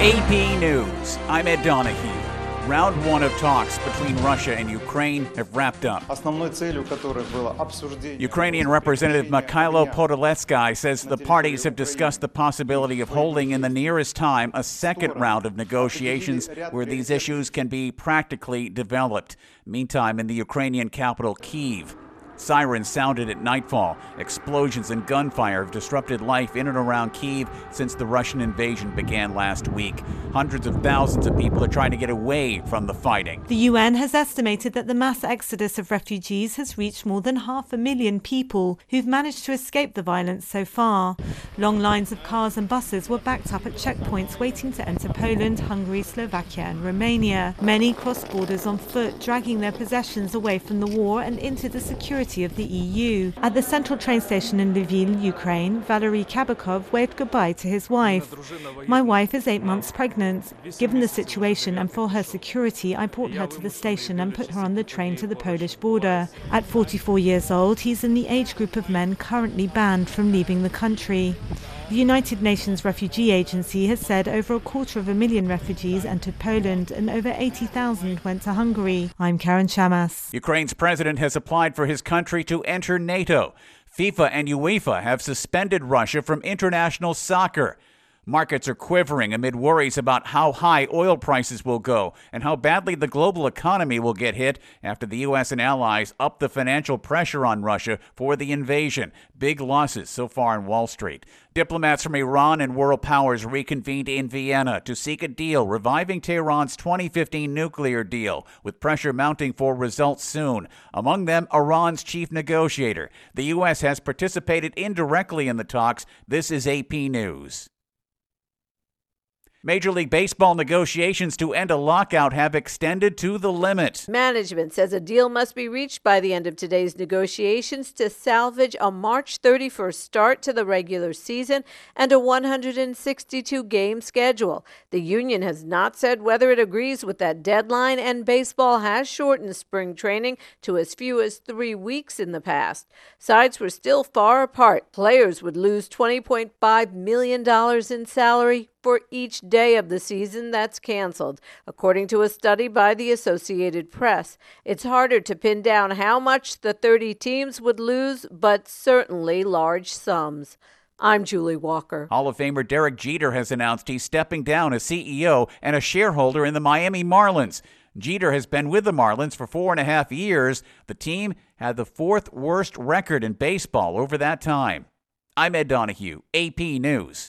AP News. I'm Ed Donahue. Round one of talks between Russia and Ukraine have wrapped up. Ukrainian Representative Mikhailo Podoletsky says the parties have discussed the possibility of holding in the nearest time a second round of negotiations where these issues can be practically developed. Meantime, in the Ukrainian capital, Kyiv, sirens sounded at nightfall. Explosions and gunfire have disrupted life in and around Kyiv since the Russian invasion began last week. Hundreds of thousands of people are trying to get away from the fighting. The UN has estimated that the mass exodus of refugees has reached more than 500,000 people who've managed to escape the violence so far. Long lines of cars and buses were backed up at checkpoints waiting to enter Poland, Hungary, Slovakia and Romania. Many crossed borders on foot, dragging their possessions away from the war and into the security of the EU. At the central train station in Lviv, Ukraine, Valery Kabakov waved goodbye to his wife. "My wife is 8 months pregnant. Given the situation and for her security, I brought her to the station and put her on the train to the Polish border. At 44 years old, he's in the age group of men currently banned from leaving the country." The United Nations Refugee Agency has said over 250,000 refugees entered Poland and over 80,000 went to Hungary. I'm Karen Chamas. Ukraine's president has applied for his country to enter NATO. FIFA and UEFA have suspended Russia from international soccer. Markets are quivering amid worries about how high oil prices will go and how badly the global economy will get hit after the U.S. and allies up the financial pressure on Russia for the invasion. Big losses so far on Wall Street. Diplomats from Iran and world powers reconvened in Vienna to seek a deal reviving Tehran's 2015 nuclear deal, with pressure mounting for results soon. Among them, Iran's chief negotiator. The U.S. has participated indirectly in the talks. This is AP News. Major League Baseball negotiations to end a lockout have extended to the limit. Management says a deal must be reached by the end of today's negotiations to salvage a March 31st start to the regular season and a 162-game schedule. The union has not said whether it agrees with that deadline, and baseball has shortened spring training to as few as 3 weeks in the past. Sides were still far apart. Players would lose $20.5 million in salary for each day of the season that's canceled, according to a study by the Associated Press. It's harder to pin down how much the 30 teams would lose, but certainly large sums. I'm Julie Walker. Hall of Famer Derek Jeter has announced he's stepping down as CEO and a shareholder in the Miami Marlins. Jeter has been with the Marlins for 4.5 years. The team had the 4th worst record in baseball over that time. I'm Ed Donahue, AP News.